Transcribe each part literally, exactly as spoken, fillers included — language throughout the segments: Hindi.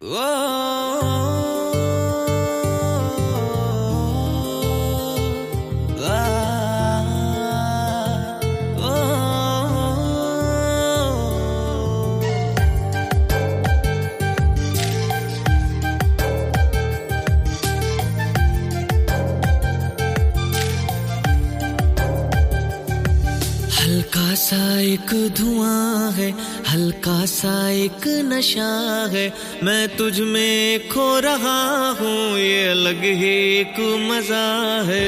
हल्का सा एक धुआं है, हल्का सा एक नशा है, मैं तुझ में खो रहा हूँ, ये अलग ही एक मजा है।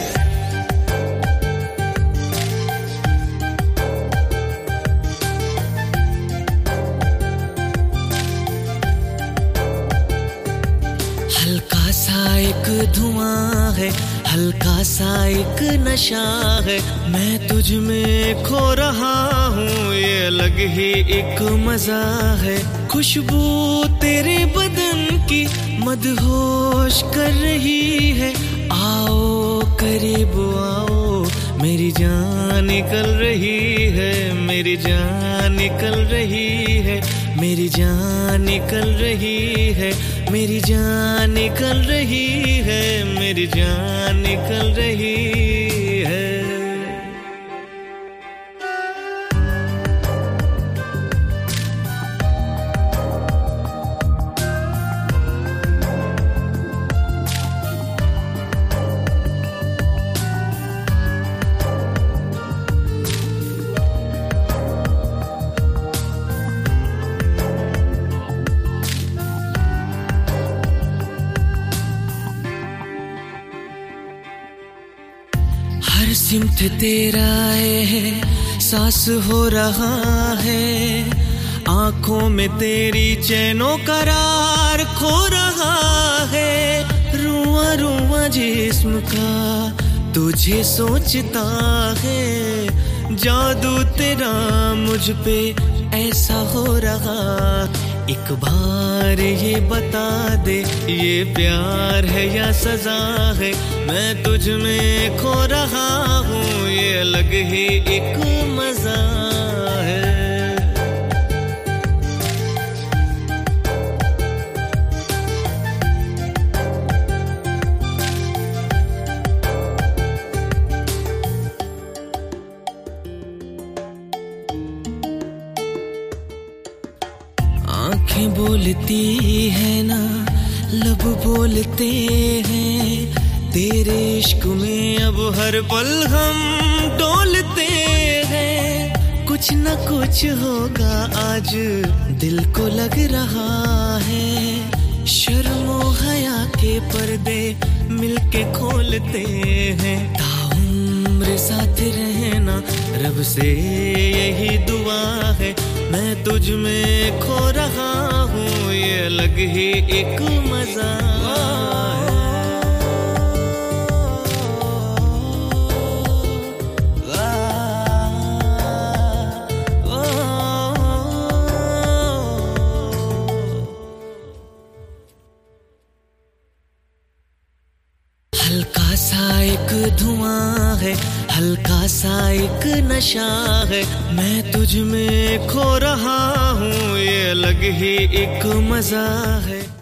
हल्का सा एक धुआं है, हल्का सा एक नशा है, मैं तुझ में खो रहा हूँ, ये अलग ही एक मजा है। खुशबू तेरे बदन की मदहोश कर रही है, आओ करीब आओ, मेरी जान निकल रही है, मेरी जान निकल रही है, मेरी जान निकल रही है, मेरी जान निकल रही है, मेरी जान निकल रही है। हर सिमत तेरा है, सांस हो रहा है, आंखों में तेरी चैनो करार खो रहा है, रुआ रुआ जिस्म का तुझे सोचता है, जादू तेरा मुझ पे ऐसा हो रहा। एक बार ये बता दे, ये प्यार है या सजा है, मैं तुझ में खो रहा हूँ, ये अलग ही एक मजा है। आँखें बोलती है ना, लब बोलते हैं, तेरे इश्क में अब हर पल हम डोलते हैं। कुछ न कुछ होगा आज, दिल को लग रहा है, शर्मो हया के पर्दे मिलके खोलते हैं। ताउम्र साथ रहना रब से यही दुआ है, मैं तुझ में खो रहा हूँ, ये अलग ही एक मजा है। हल्का सा एक धुआं है, हल्का सा एक नशा है, मैं तुझ में खो रहा हूँ, ये अलग ही एक मजा है।